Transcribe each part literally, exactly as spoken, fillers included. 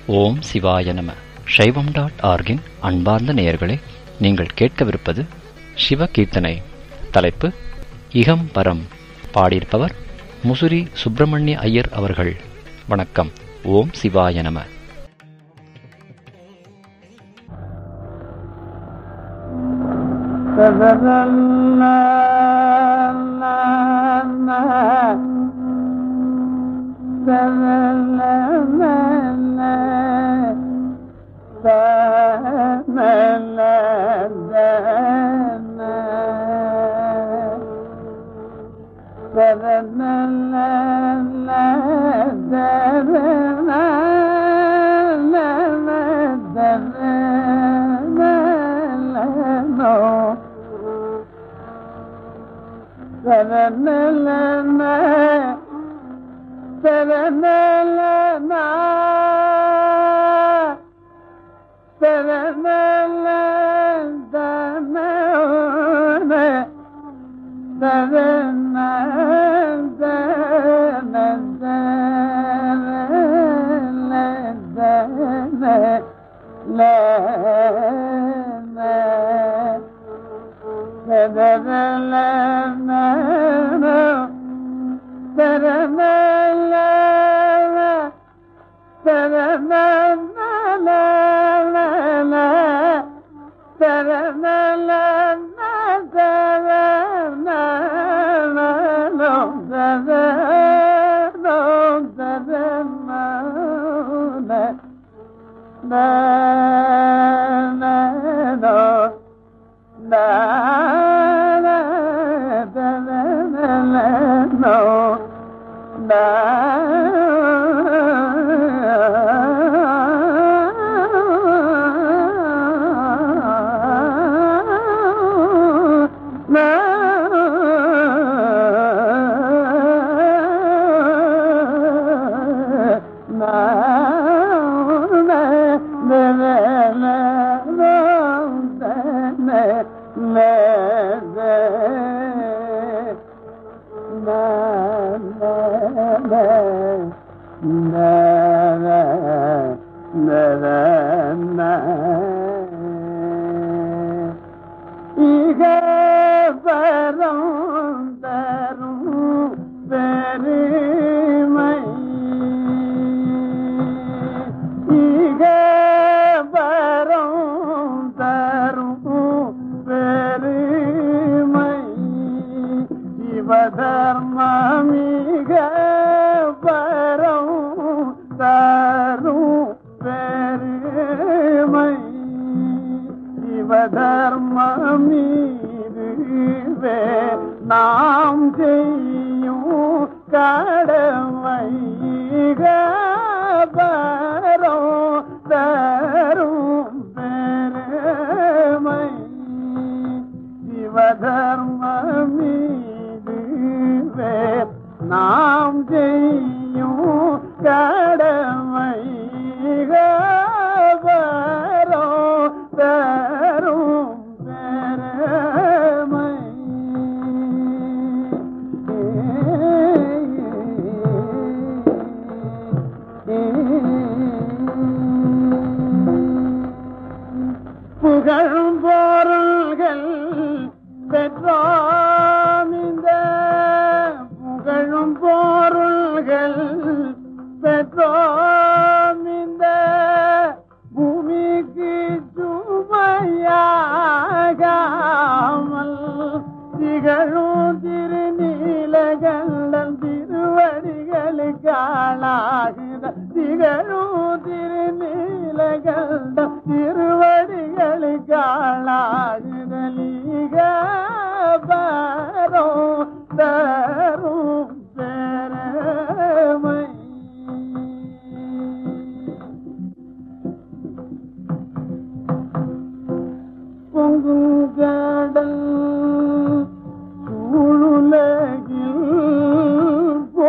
ஓம் சிவாய நம. சைவம் டாட் ஆர்கின் அன்பார்ந்த நேயர்களே, நீங்கள் கேட்கவிருப்பது சிவ கீர்த்தனை. தலைப்பு இகம் பரம். பாடியிருப்பவர் முசுரி சுப்பிரமணிய ஐயர் அவர்கள். வணக்கம். ஓம் சிவாய நம.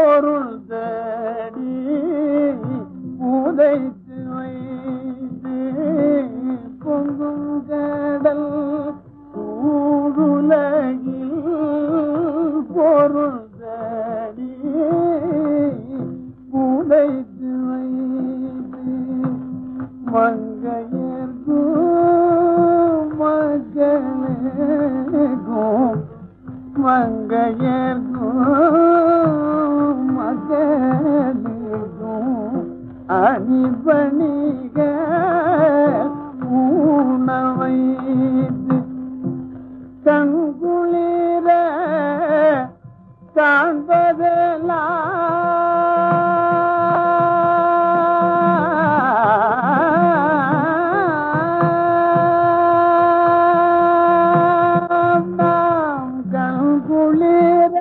உதைத்து வைத்து மங்கையர்க்கும் மகளேகும் மங்கையர்க்கும் மகளேகும் அணிபணிக ஊனவைத்து கண்குளிர காண்பதெல்லாம் நாம் கண்குளிர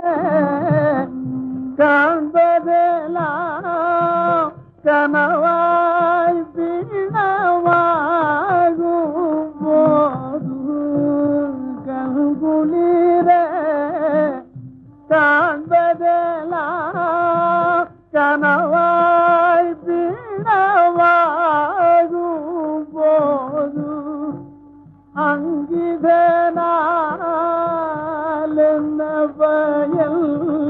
காண்பதெல்லாம் கனவாய் வீணமாகும் போது கண்குளிர காண்பதெல்லாம் கனவாய் வீணமாகும் போது அங்கிதனால் என்ன பயல்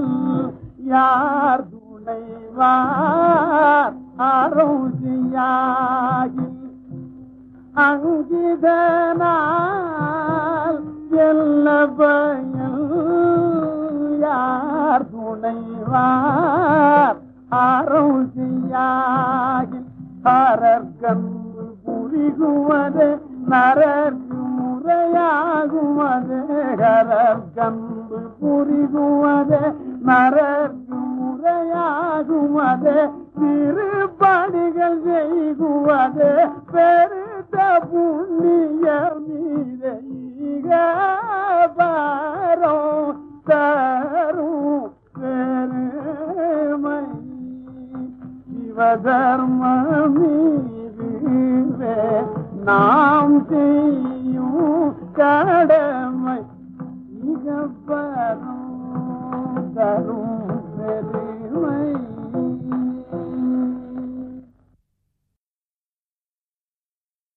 யார் துணைவார் அருசியாகி அங்கிதனால் என்ன பயல் யார் துணைவார் அருசியாகி அரர்கன் புரிகுவது நரர்க்கு முறையாகுவது அரர்கன்பு புரிகுவது நரர்க்கு முறையாகுவது திருப்பணிகள் செய்குவது பெருத்த புண்ணிய மீத பாரோ தரும் பெருமை சிவதர்மமீது நாம் செய்யும் கடமை